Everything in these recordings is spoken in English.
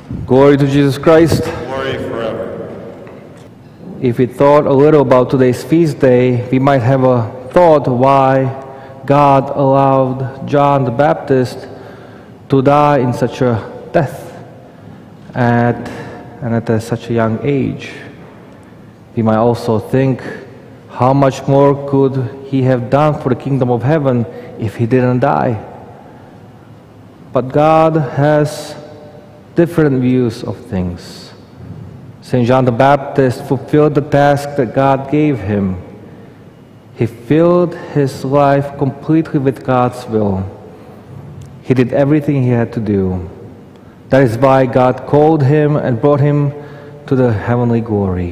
Glory to Jesus Christ. Glory forever. If we thought a little about today's feast day, we might have a thought why God allowed John the Baptist to die in such a death and at such a young age. We might also think, how much more could he have done for the kingdom of heaven if he didn't die? But God has different views of things. St. John the Baptist fulfilled the task that God gave him. He filled his life completely with God's will. He did everything he had to do. That is why God called him and brought him to the heavenly glory.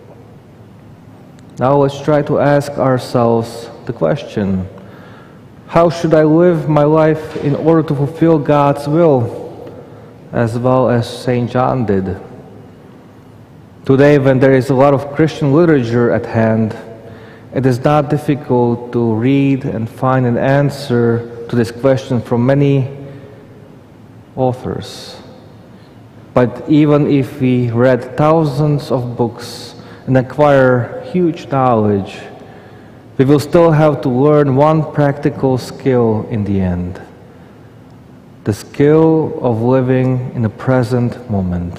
Now let's try to ask ourselves the question, how should I live my life in order to fulfill God's will, as well as St. John did? Today, when there is a lot of Christian literature at hand, it is not difficult to read and find an answer to this question from many authors. But even if we read thousands of books and acquire huge knowledge, we will still have to learn one practical skill in the end. The skill of living in the present moment.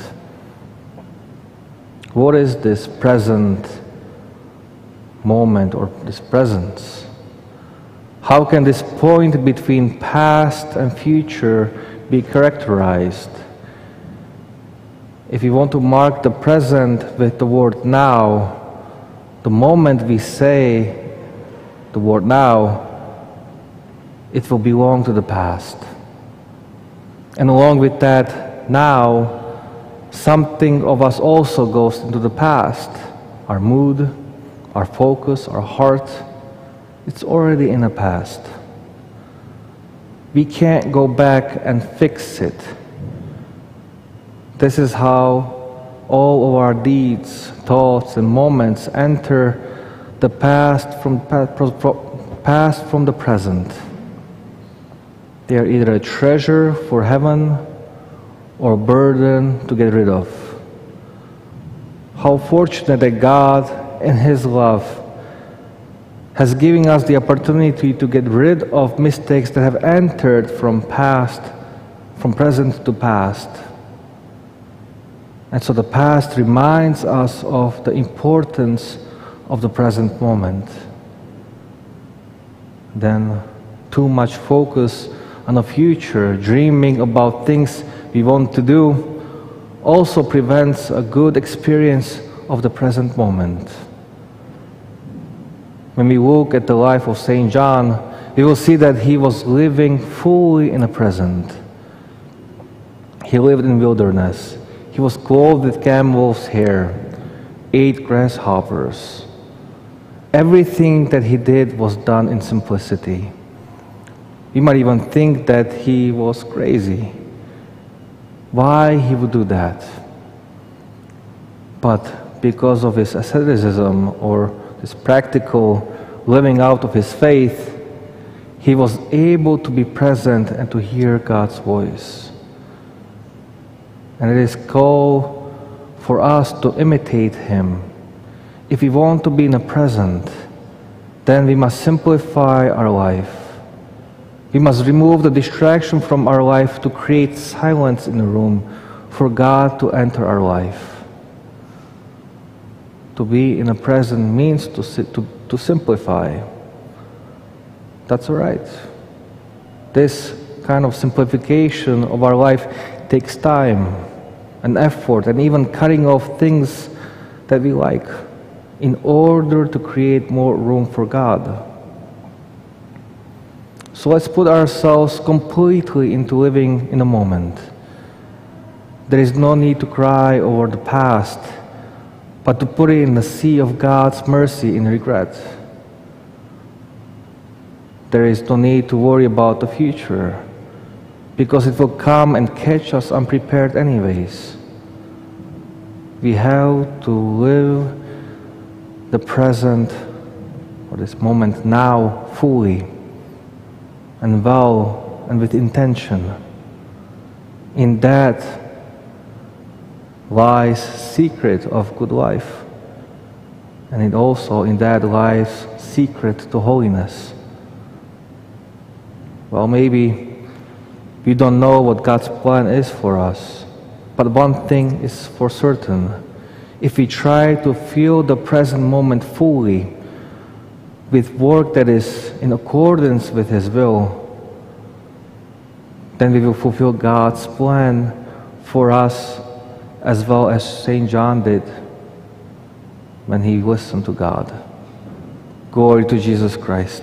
What is this present moment or this presence? How can this point between past and future be characterized? If we want to mark the present with the word now, the moment we say the word now, it will belong to the past. And along with that now, something of us also goes into the past. Our mood, our focus, our heart, it's already in the past. We can't go back and fix it. This is how all of our deeds, thoughts, and moments enter the past from the present. They are either a treasure for heaven or a burden to get rid of. How fortunate that God, in His love, has given us the opportunity to get rid of mistakes that have entered from present to past. And so the past reminds us of the importance of the present moment. Then too much focus on the future, dreaming about things we want to do, also prevents a good experience of the present moment. When we look at the life of St. John, we will see that he was living fully in the present. He lived in wilderness. He was clothed with camel's hair, ate grasshoppers. Everything that he did was done in simplicity. We might even think that he was crazy. Why he would do that? But because of his asceticism or this practical living out of his faith, he was able to be present and to hear God's voice. And it is called for us to imitate him. If we want to be in the present, then we must simplify our life. We must remove the distraction from our life to create silence in the room for God to enter our life. To be in the present means to simplify. That's all right. This kind of simplification of our life takes time and effort and even cutting off things that we like in order to create more room for God. So let's put ourselves completely into living in the moment. There is no need to cry over the past, but to put it in the sea of God's mercy in regret. There is no need to worry about the future, because it will come and catch us unprepared anyways. We have to live the present, or this moment now, fully, and well, and with intention. In that, lies secret of good life. And it also in that lies secret to holiness. Well, maybe we don't know what God's plan is for us, but one thing is for certain. If we try to feel the present moment fully with work that is in accordance with His will, then we will fulfill God's plan for us as well as St. John did when he listened to God. Glory to Jesus Christ.